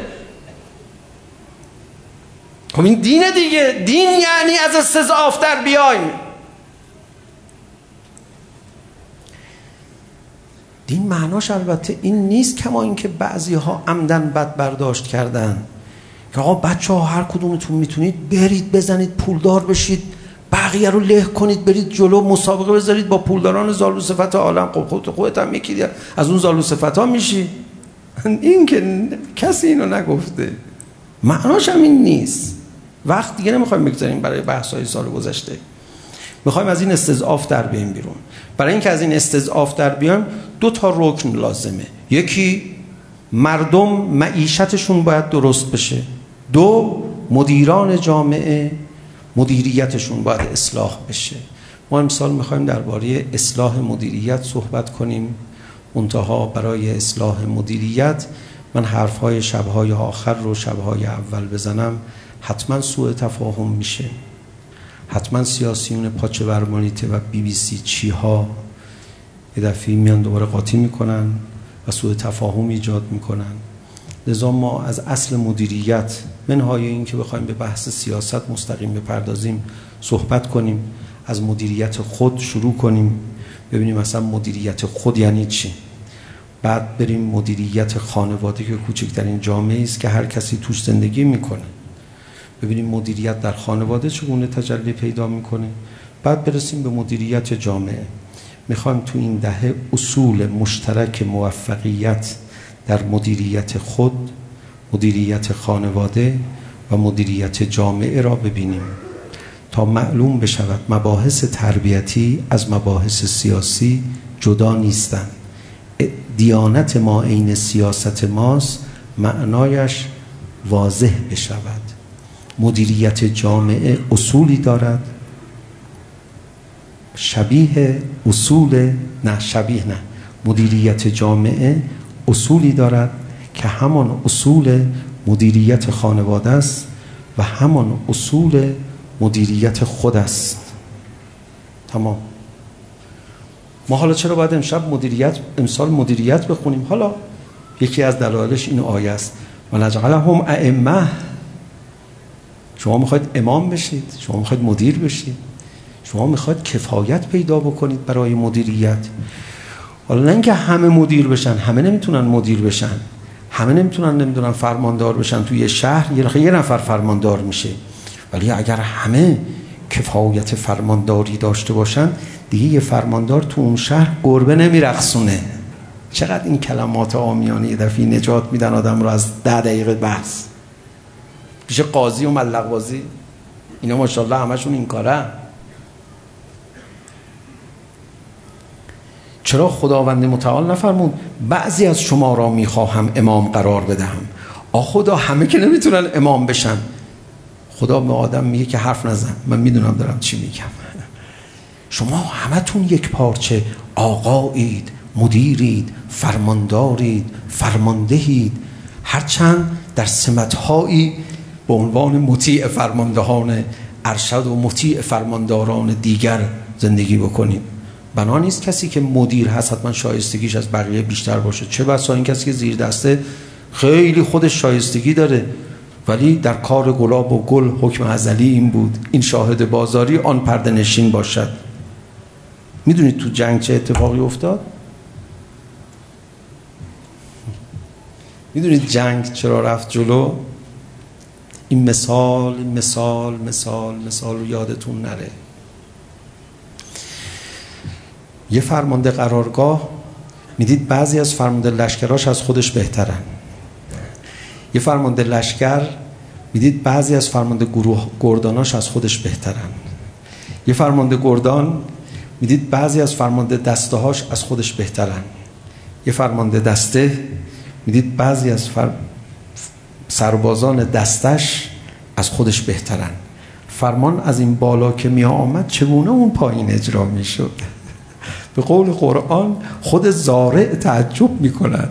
خب این دینه دیگه. دین یعنی از استضعاف در بیایم. دین معناش البته این نیست کما اینکه بعضی ها عمدن بد برداشت کردن که آقا بچه ها هر کدومتون میتونید برید بزنید پولدار بشید، بقیه رو له کنید، برید جلو مسابقه بذارید با پولداران زالوصفت عالم. خودت هم یکی از اون زالوصفت ها میشی. این که کسی اینو نگفته، معناش هم این نیست. وقت دیگه نمیخوایم بگذاریم برای بحث‌های سال گذشته. میخوایم از این استضعاف در بیایم بیرون. برای اینکه از این استضعاف در بیایم 2 تا رکن لازمه. یکی مردم معیشتشون باید درست بشه. 2 مدیران جامعه مدیریتشون باید اصلاح بشه. ما امسال میخوایم درباره اصلاح مدیریت صحبت کنیم. منتها برای اصلاح مدیریت من حرفهای شبهای آخر رو شبهای اول بزنم حتما سوء تفاهم میشه. حتما سیاسیون پاچه برمانیته و BBC چی ها یه دفعه میان دوباره قاطی میکنن و سوء تفاهم ایجاد میکنن. لذا ما از اصل مدیریت منهای این که بخوایم به بحث سیاست مستقیم بپردازیم صحبت کنیم. از مدیریت خود شروع کنیم، ببینیم مثلا مدیریت خود یعنی چی. بعد بریم مدیریت خانواده که کوچکترین جامعه است که هر کسی توش زندگی میکنه، ببینیم مدیریت در خانواده چگونه تجلی پیدا میکنه. بعد برسیم به مدیریت جامعه. میخوایم تو این دهه اصول مشترک موفقیت در مدیریت خود، مدیریت خانواده و مدیریت جامعه را ببینیم تا معلوم بشود مباحث تربیتی از مباحث سیاسی جدا نیستند. دیانت ما عین سیاست ماست، معنایش واضح بشود. مدیریت جامعه اصولی دارد مدیریت جامعه اصولی دارد که همان اصول مدیریت خانواده است و همان اصول مدیریت خود است. تمام. ما حالا چرا باید امسال مدیریت بخونیم؟ حالا یکی از دلایلش این آیه است و نجعلهم ائمه. شما میخواید امام بشید، شما میخواید مدیر بشید، شما میخواید کفایت پیدا بکنید برای مدیریت. حالا نه اینکه همه مدیر بشن، همه نمیتونن مدیر بشن، همه نمیتونن فرماندار بشن. توی شهر یه نفر فرماندار میشه، ولی اگر همه کفایت فرمانداری داشته باشن دیگه یه فرماندار تو اون شهر گربه نمیرقصونه. چقدر این کلمات عامیانه یه دفعه نجات میدن آدم رو از 10 دقیقه بحث پیش قاضی و ملق بازی. اینا ماشاءالله همشون این کاره. چرا خداوند متعال نفرمود بعضی از شما را میخواهم امام قرار بدهم؟ خدا همه که نمیتونن امام بشن. خدا به آدم میگه که حرف نزن، من میدونم دارم چی میگم. شما همتون یک پارچه آقایید، مدیرید، فرماندارید، فرماندهید، هرچند در سمتهایی به عنوان مطیع فرماندهان ارشد و مطیع فرمانداران دیگر زندگی بکنید. بنا نیست کسی که مدیر هست حتما شایستگیش از بقیه بیشتر باشه. چه بسا این کسی که زیر دسته خیلی خودش شایستگی داره، ولی در کار گلاب و گل حکم ازلی این بود این شاهد بازاری آن پرده نشین باشد. میدونید تو جنگ چه اتفاقی افتاد؟ میدونید جنگ چرا رفت جلو؟ این مثال رو یادتون نره. یه فرمانده قرارگاه میدید بعضی از فرمانده لشکراش از خودش بهترن. یه فرمانده لشکر میدید بعضی از فرمانده گروه گرداناش از خودش بهترن. یه فرمانده گردان میدید بعضی از فرمانده دسته هاش از خودش بهترن. یه فرمانده دسته میدید بعضی از سربازان دستش از خودش بهترن. فرمان از این بالا که می آمد چگونه اون پایین اجرا می شد؟ به قول قرآن خود زارع تعجب می کند.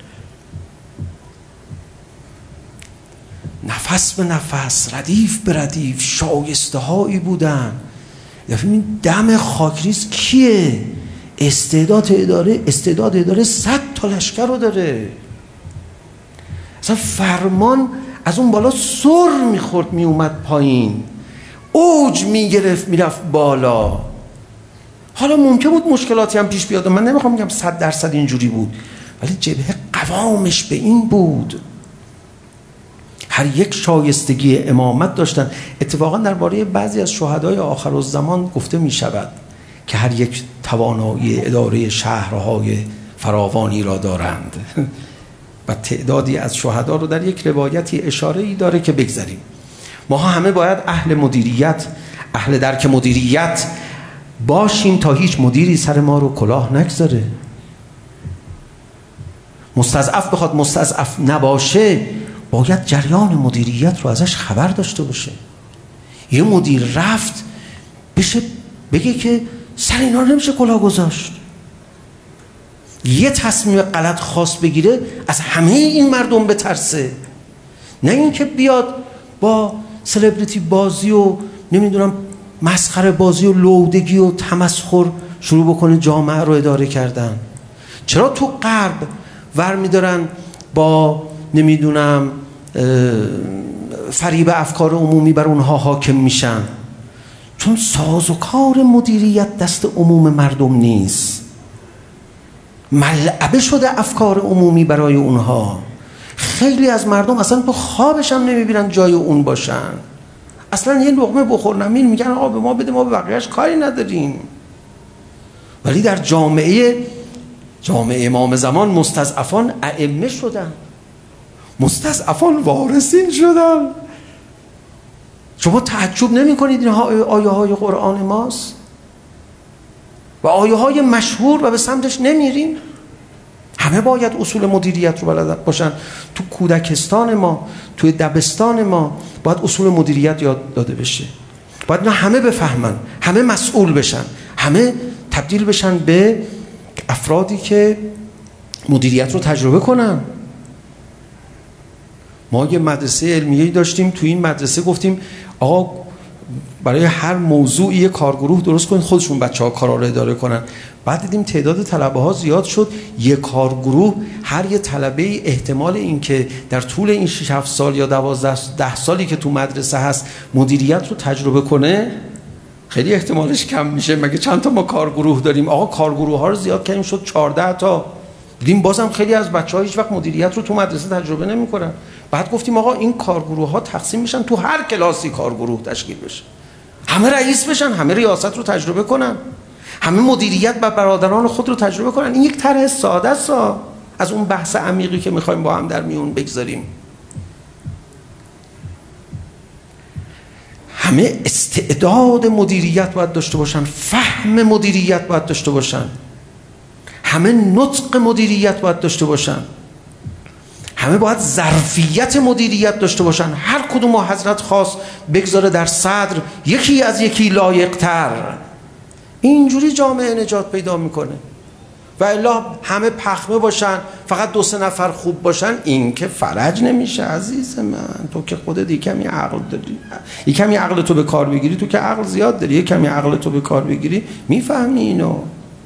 نفس به نفس، ردیف به ردیف شایسته هایی بودن. این دم خاکریز کیه؟ استعداد اداره 100 تا لشکر رو داره. اصلا فرمان از اون بالا سر میخورد میومد پایین، اوج میگرفت میرفت بالا. حالا ممکن بود مشکلاتی هم پیش بیاد، من نمیخوام بگم 100% اینجوری بود، ولی جبهه قوامش به این بود. هر یک شایستگی امامت داشتن. اتفاقا درباره بعضی از شهدای آخرالزمان گفته می شود که هر یک توانایی اداره شهرهای فراوانی را دارند و تعدادی از شهدا رو در یک روایتی اشاره‌ای داره که بگذاریم. ما همه باید اهل مدیریت، اهل درک مدیریت باشیم تا هیچ مدیری سر ما رو کلاه نگذاره. مستضعف بخواد مستضعف نباشه، باید جریان مدیریت رو ازش خبر داشته باشه. یه مدیر رفت بشه بگه که سر اینا رو نمیشه کلاه گذاشت، یه تصمیم غلط خاص بگیره از همه این مردم بترسه، نه اینکه بیاد با سلبریتی بازی و نمیدونم مسخره بازی و لودگی و تمسخر شروع بکنه جامعه رو اداره کردن. چرا تو غرب ور میدارن با نمیدونم فریب افکار عمومی بر اونها حاکم میشن؟ چون سازوکار مدیریت دست عموم مردم نیست، ملعبه شده افکار عمومی برای اونها. خیلی از مردم اصلا تو خوابش هم نمیبینن جای اون باشن، اصلا یه لقمه بخور نمین میگن آقا به ما بده، ما به بقیه‌اش کاری نداریم. ولی در جامعه امام زمان مستضعفان ائمه شدن، مستضعفان وارثین شدن. شما تعجب نمی کنید این آیه های قرآن ماست و آیه های مشهور و به سمتش نمیریم؟ همه باید اصول مدیریت رو بلد باشن. تو کودکستان ما، توی دبستان ما باید اصول مدیریت یاد داده بشه. باید نه همه بفهمن، همه مسئول بشن، همه تبدیل بشن به افرادی که مدیریت رو تجربه کنن. ما یه مدرسه علمیه‌ای داشتیم، تو این مدرسه گفتیم آقا برای هر موضوعی یه کارگروه درست کنید، خودشون بچه‌ها کارا رو اداره کنن. بعد دیدیم تعداد طلبه‌ها زیاد شد، یه کارگروه هر یه طلبه احتمال این که در طول این 6-7 سال یا 12 سالی که تو مدرسه هست مدیریت رو تجربه کنه خیلی احتمالش کم میشه. مگه چند تا ما کارگروه داریم؟ آقا کارگروه ها رو زیاد کردیم شد 14 تا. دیدیم بازم خیلی از بچه‌ها هیچ وقت مدیریت رو تو مدرسه تجربه نمی‌کنن. بعد گفتیم آقا این کارگروه ها تقسیم میشن، تو هر کلاسی کارگروه تشکیل بشه، همه رئیس بشن، همه ریاست رو تجربه کنن، همه مدیریت و برادران خود رو تجربه کنن. این یک طرح ساده است از اون بحث عمیقی که می‌خوایم با هم در میون بگذاریم. همه استعداد مدیریت باید داشته باشن، فهم مدیریت باید داشته باشن، همه نطق مدیریت باید داشته باشن، همه باید ظرفیت مدیریت داشته باشن. هر کدوم حضرت خواست بگذاره در صدر یکی از یکی لایق‌تر. اینجوری جامعه نجات پیدا میکنه. و الا همه پخمه باشن، فقط 2-3 نفر خوب باشن، این که فرج نمیشه عزیز من. تو که خودت یکمی عقل داری، یکمی عقل تو به کار بگیری، تو که عقل زیاد داری، یکمی عقل تو به کار بگیری میفهمی اینو.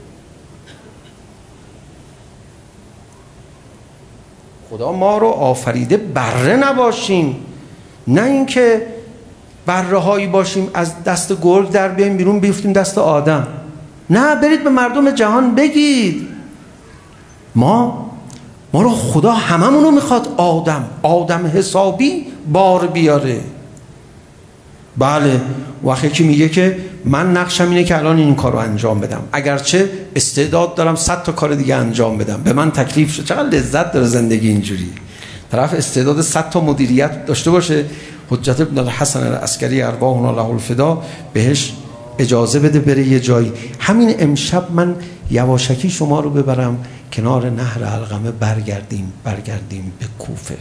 خدا ما رو آفریده بره نباشیم، نه اینکه بره هایی باشیم از دست گرگ در بیاییم بیرون بیفتیم دست آدم. نه، برید به مردم جهان بگید ما رو خدا هممونو میخواد آدم حسابی بار بیاره. بله، وقتی که میگه که من نقشم اینه که الان این کار رو انجام بدم، اگرچه استعداد دارم 100 تا کار دیگه انجام بدم، به من تکلیف شد. چقدر لذت داره زندگی اینجوری. طرف استعداد 100 تا مدیریت داشته باشه، حجت ابن الحسن العسکری ارواحنا له الفدا بهش اجازه بده بره یه جایی. همین امشب من یواشکی شما رو ببرم کنار نهر علقمه، برگردیم به کوفه.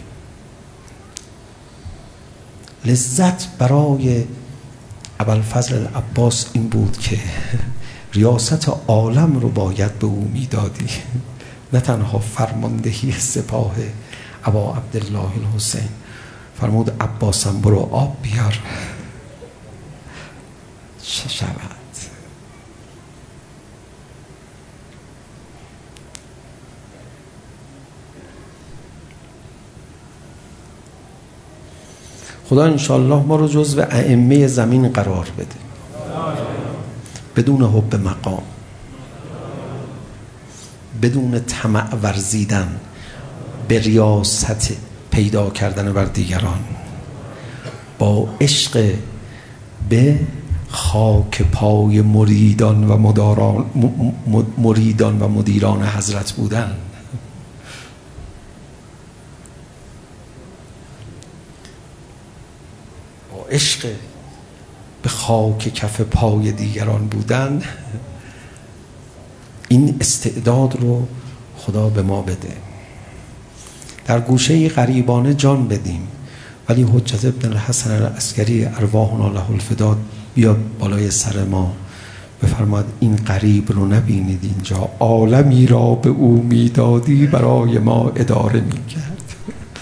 لذت برای ابوالفضل العباس این بود که ریاست عالم رو باید به او میدادی، نه تنها فرماندهی سپاه ابا عبدالله الحسین. فرمود عباسم برو آب بیار. چه شود؟ خدا انشاءالله ما رو جزو ائمه زمین قرار بده بدون حب مقام. بدون طمع ورزیدن به ریاست پیدا کردن بر دیگران، با عشق به خاک پای مریدان و مدیران حضرت بودن. با عشق به خاک کف پای دیگران بودن. این استعداد رو خدا به ما بده. در گوشه غریبانه جان بدیم، ولی حجت ابن الحسن العسکری ارواحنا له الفداء بیاد بالای سر ما بفرماد این غریب رو نبینید اینجا، عالمی را به او میدادی برای ما اداره میکرد.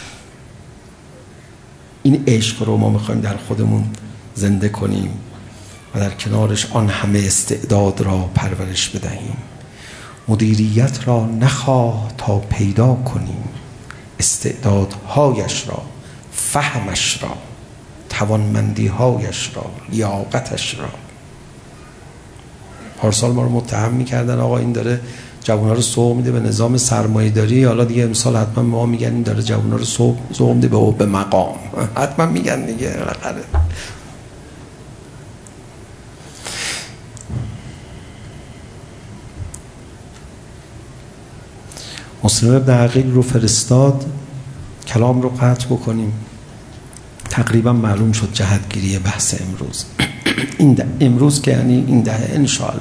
این عشق رو ما میخوایم در خودمون زنده کنیم و در کنارش آن همه استعداد را پرورش بدهیم. مدیریت را نخواه تا پیدا کنیم، استعدادهایش را، فهمش را، توانمندیهایش را، لیاقتش را. پارسال ما رو متهم میکردن آقا این داره جوونا رو سوق میده به نظام سرمایه‌داری، حالا دیگه امسال حتما ما میگن این داره جوونا رو سوق میده به مقام. حتما میگن دیگه بالاخره. مسلم ابن عقیل رو فرستاد. کلام رو قطع بکنیم. تقریبا معلوم شد جهتگیری بحث امروز. امروز که یعنی این دهه انشاءالله.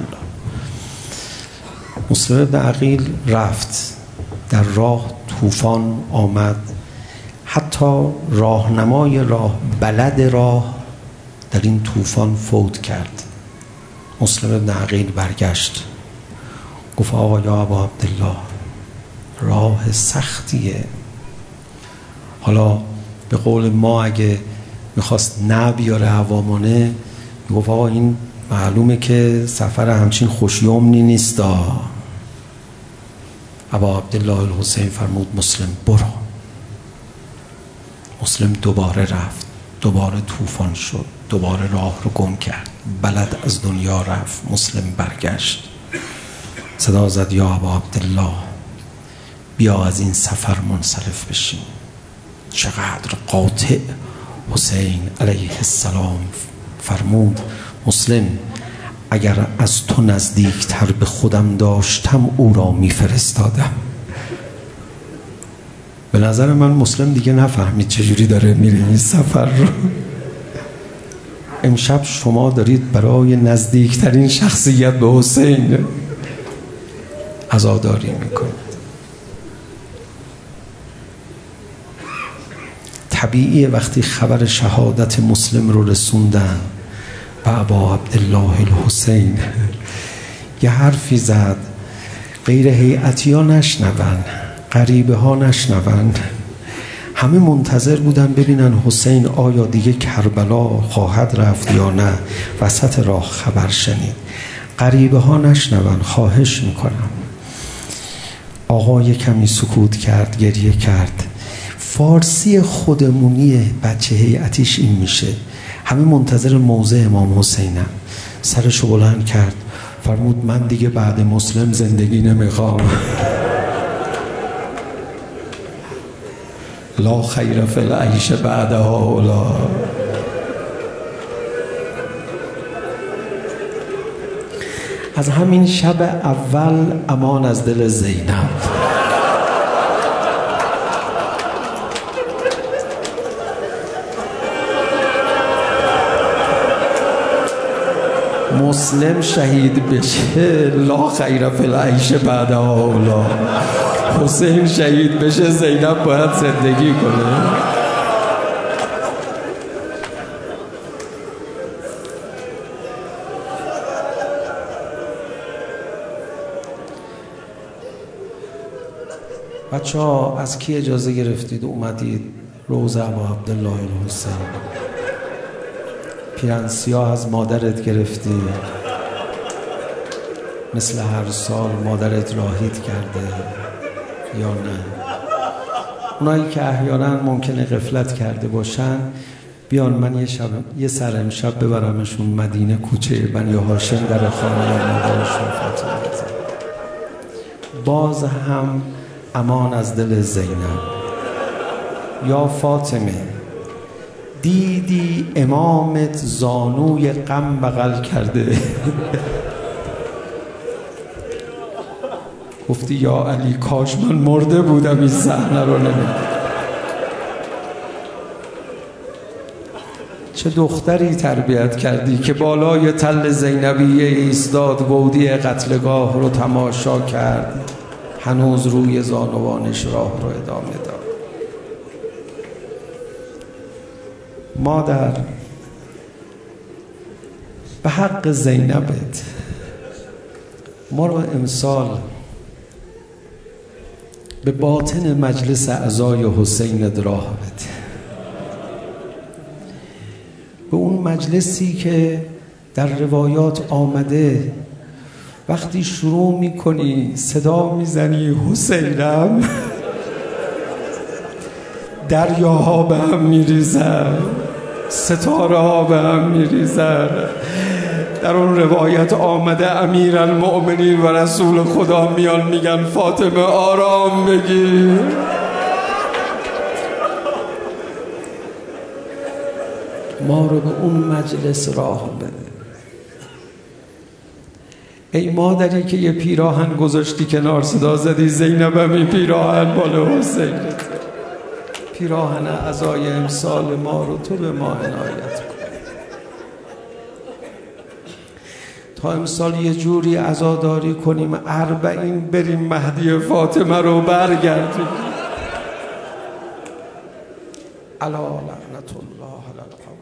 مسلم ابن عقیل رفت، در راه طوفان آمد، حتی راهنمای راه، بلد راه در این طوفان فوت کرد. مسلم ابن عقیل برگشت گفت آقا یا ابا عبدالله راه سختیه. حالا به قول ما اگه میخواست بیاره عوامانه گفت آقا این معلومه که سفر همچین خوشیومنی نیست. ابا عبدالله الحسین فرمود مسلم برو. مسلم دوباره رفت، دوباره طوفان شد، دوباره راه رو گم کرد، بلد از دنیا رفت. مسلم برگشت، صدا زد یا ابا عبدالله بیا از این سفر منصرف بشیم. چقدر قاطع حسین علیه السلام فرمود مسلم اگر از تو نزدیکتر به خودم داشتم او را میفرستادم. به نظر من مسلم دیگه نفهمید چجوری داره میره این سفر رو. امشب شما دارید برای نزدیکترین شخصیت به حسین عزاداری میکنید. طبیعیه وقتی خبر شهادت مسلم رو رسوندن و ابا عبدالله الحسین یه حرفی زد، غیر هیئتی ها نشنون، غریبه ها نشنون. همه منتظر بودن ببینن حسین آیا دیگه کربلا خواهد رفت یا نه. وسط راه خبر شنید. غریبه ها نشنون، خواهش میکنم. آقا یه کمی سکوت کرد، گریه کرد. فارسی خودمونی بچه هیئتیش این میشه. همه منتظر موضع امام حسینم. سرشو بلند کرد فرمود من دیگه بعد مسلم زندگی نمیخوام. لا خیر فی العیش بعد هؤلاء. از همین شب اول امان از دل زینب. مسلم شهید بشه لا خیر فی العیش بعد هؤلاء. حسین شهید بشه زینب باید زندگی کنه. بچه ها از کی اجازه گرفتید اومدید روضه ابا عبدالله الحسین؟ پیرن سیاه از مادرت گرفتی؟ مثل هر سال مادرت راهید کرده یا نه؟ اونایی که احیانا ممکنه غفلت کرده باشن بیان من یه سر امشب ببرمشون مدینه کوچه بنی هاشم در خانه مادرشون فاطمه. باز هم امان از دل زینب. یا فاطمه دیدی امامت زانوی غم بغل کرده گفتی یا علی کاش من مرده بودم این صحنه رو نمی‌دیدم. چه دختری تربیت کردی که بالای تل زینبیه ایستاد گودی قتلگاه رو تماشا کرد، هنوز روی زانوانش راه رو ادامه داد. مادر به حق زینبت ما رو امسال به باطن مجلس اعزای حسین راه بده، به اون مجلسی که در روایات آمده وقتی شروع میکنی صدا میزنی حسینم دریاها به هم میریزن، ستاره ها به هم میریزن. در اون روایت آمده امیرالمؤمنین و رسول خدا میان میگن فاطمه آرام بگیر. ما رو به اون مجلس راه بده. ای مادری که یه پیراهن گذاشتی کنار صدا زدی زینبم این پیراهن مال حسینت، پیراهن عزای امسال ما رو تو به ما عنایت کن تا امسال یه جوری عزاداری کنیم 40 بریم مهدی فاطمه رو برگردیم. الا لعنت الله علی القوم.